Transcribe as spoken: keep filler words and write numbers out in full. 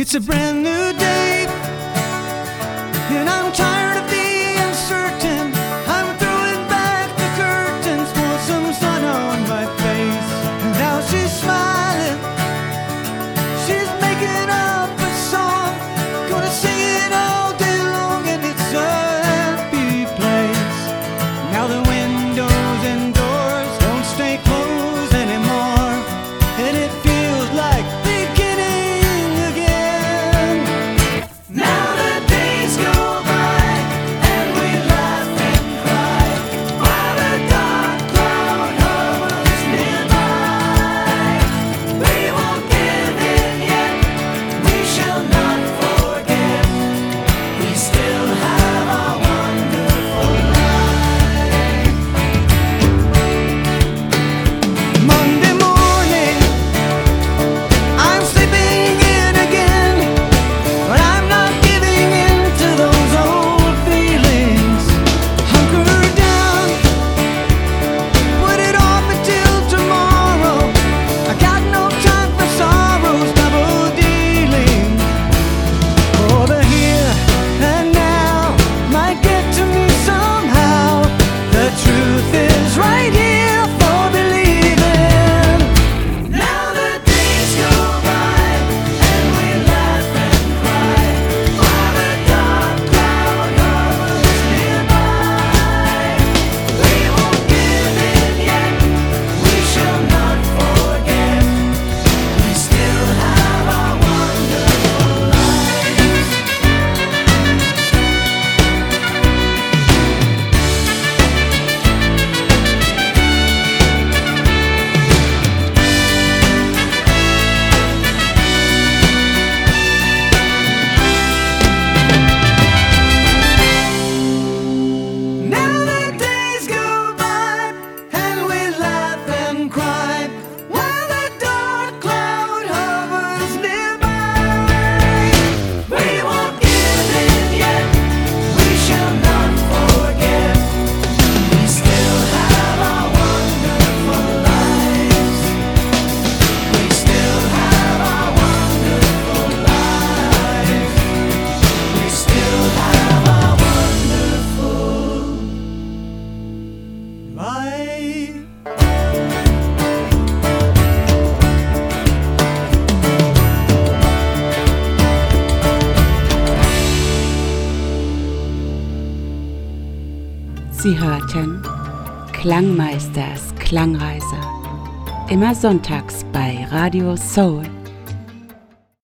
It's a brand new day, and I'm tired of being certain. I'm throwing back the curtains for some sun on my face. And now she's smiling, she's making up a song, gonna sing it all day long, and it's a happy place. Now the windows and doors don't stay closed anymore, and it feels like beginning again. Now the days go by and we laugh and cry while the dark cloud hovers nearby. We won't give in yet, we shall not forget. We still have our wonderful life. Monday morning, I'm sleeping in again, but I'm not giving in to those old feelings. Hunker down, put it off until tomorrow. I got no time for sorrows, double dealing. Oh, the here and now might get to me somehow. The truth is right here for believing. Now the days go by and we laugh and cry while the dark cloud hovers nearby. We won't give in yet, we shall not forget. We still have our wonderful lives. Now the days go by and we laugh and cry while the dark cloud hovers nearby. We won't give in yet, we shall not forget. We still have our wonderful lives. We still have our wonderful lives. We still have our wonderful life. Sie hörten Klangmeisters Klangreise. Immer sonntags bei Radio Soul